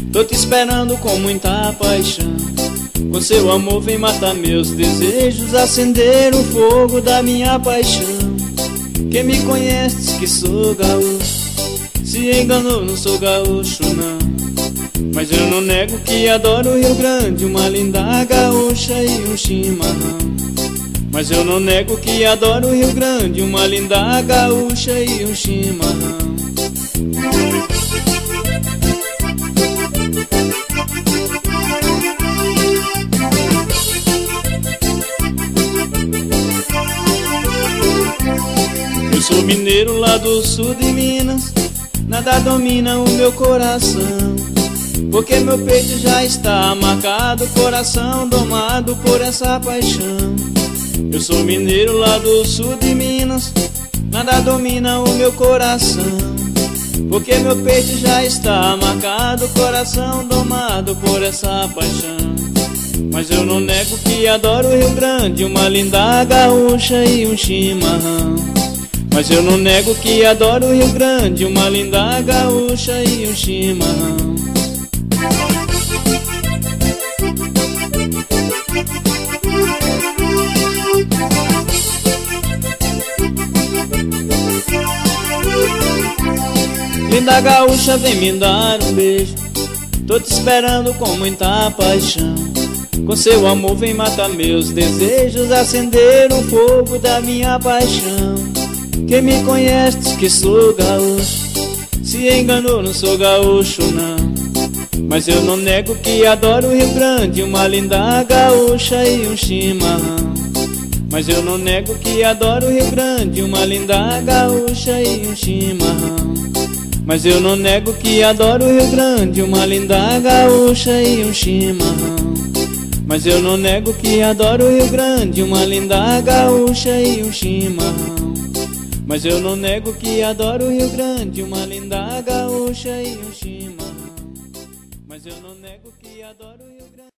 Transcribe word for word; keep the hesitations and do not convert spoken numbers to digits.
Tô te esperando com muita paixão. Com seu amor vem matar meus desejos, acender o fogo da minha paixão. Quem me conhece diz que sou gaúcho, se enganou, não sou gaúcho não. Mas eu não nego que adoro o Rio Grande, uma linda gaúcha e um chimarrão. Mas eu não nego que adoro o Rio Grande, uma linda gaúcha e um chimarrão. Eu sou mineiro lá do sul de Minas, nada domina o meu coração, porque meu peito já está marcado, coração domado por essa paixão. Eu sou mineiro lá do sul de Minas, nada domina o meu coração, porque meu peito já está marcado, coração domado por essa paixão. Mas eu não nego que adoro o Rio Grande, uma linda gaúcha e um chimarrão. Mas eu não nego que adoro o Rio Grande, uma linda gaúcha e um chimarrão. Linda gaúcha, vem me dar um beijo, tô te esperando com muita paixão. Com seu amor vem matar meus desejos, acender o fogo da minha paixão. Quem me conhece diz que sou gaúcho, se enganou, não sou gaúcho não. Mas eu não nego que adoro o Rio Grande, uma linda gaúcha e um chimarrão. Mas eu não nego que adoro o Rio Grande, uma linda gaúcha e um chimarrão. Mas eu não nego que adoro o Rio Grande, uma linda gaúcha e um chimarrão. Mas eu não nego que adoro o Rio Grande, uma linda gaúcha e um chimarrão. Mas eu não nego que adoro o Rio Grande, uma linda gaúcha e um chimarrão. Mas eu não nego que adoro o Rio Grande.